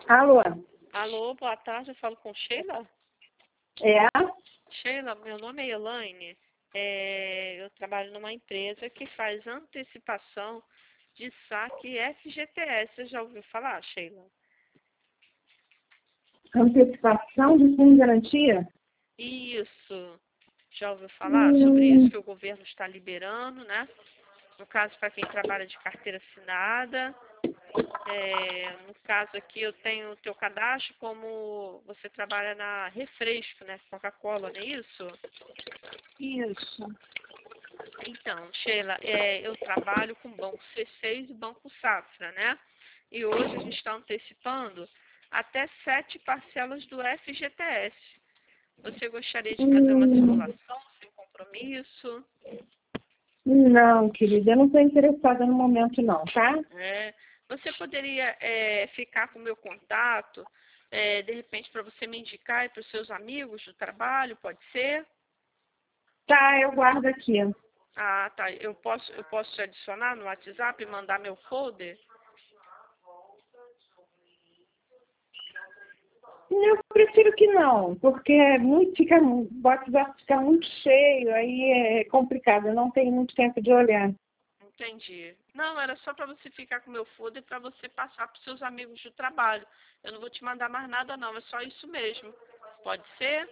Alô? Alô, boa tarde, eu falo com Sheila? É? Sheila, meu nome é Elaine, eu trabalho numa empresa que faz antecipação de saque FGTS, você já ouviu falar, Sheila? Antecipação de fundo de garantia? Isso, já ouviu falar sobre isso Hum, que o governo está liberando, né? No caso, para quem trabalha de carteira assinada. No caso aqui, eu tenho o teu cadastro como você trabalha na Refresco, né? Coca-Cola, não é isso? isso. Então, Sheila, eu trabalho com o Banco C6 e o Banco Safra, né? E hoje a gente está antecipando até 7 parcelas do FGTS. Você gostaria de fazer uma Hum, simulação sem compromisso? não, querida, eu não estou interessada no momento não, tá? É, você poderia ficar com o meu contato, de repente, para você me indicar para os seus amigos do trabalho, pode ser? Tá, eu guardo aqui. Ah, tá. Eu posso te adicionar no WhatsApp e mandar meu folder? Eu prefiro que não, porque o WhatsApp fica muito cheio, aí é complicado, eu não tenho muito tempo de olhar. Entendi. Não, era só para você ficar com meu folder para você passar para os seus amigos do trabalho. Eu não vou te mandar mais nada, não. É só isso mesmo. Pode ser?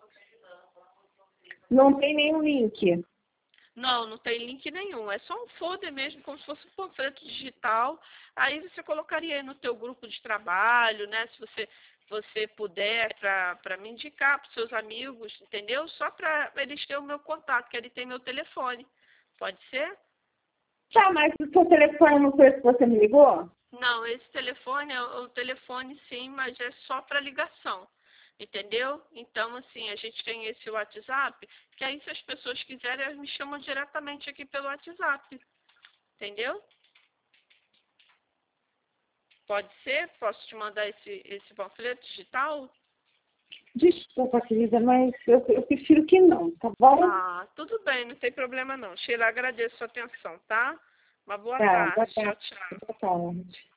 Não tem nenhum link. Não, não tem link nenhum. É só um folder mesmo, como se fosse um panfleto digital. Aí você colocaria aí no teu grupo de trabalho, né? Se você puder, para me indicar para os seus amigos, entendeu? Só para eles terem o meu contato, que ele tem meu telefone. Pode ser? Tá, mas o seu telefone não foi esse que você me ligou? Não, esse telefone é o telefone sim, mas é só para ligação. Entendeu? Então, assim, a gente tem esse WhatsApp, que aí se as pessoas quiserem, elas me chamam diretamente aqui pelo WhatsApp. Entendeu? Pode ser? Posso te mandar esse panfleto digital? Desculpa, querida, mas eu prefiro que não, tá bom? Ah, tudo bem, não tem problema não. Sheila, agradeço a sua atenção, tá? Uma boa Tá, boa tarde. tarde. Tchau, tchau. Boa tarde.